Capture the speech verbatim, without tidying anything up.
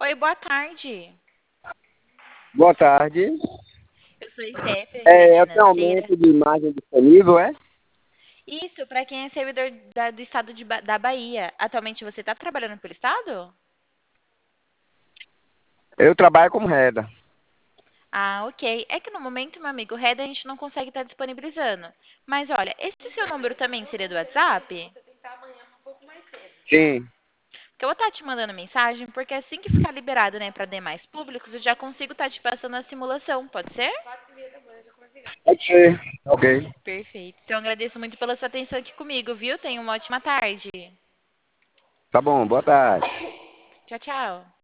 Oi, boa tarde. Boa tarde. Eu sou Stephanie, assessora É, tem financeira. aumento de imagem disponível, é? Isso, para quem é servidor da- do estado de Ba- da Bahia. Atualmente você está trabalhando pelo estado? Eu trabalho como reda. Ah, ok. É que no momento, meu amigo, o Red a gente não consegue estar disponibilizando. Mas olha, esse seu número também seria do WhatsApp? Sim, Porque eu vou estar te mandando mensagem, porque assim que ficar liberado, né, para demais públicos, eu já consigo estar te passando a simulação, pode ser? pode ser. Ok. Perfeito. Então, eu agradeço muito pela sua atenção aqui comigo, viu? Tenha uma ótima tarde. Tá bom, boa tarde. Tchau, tchau.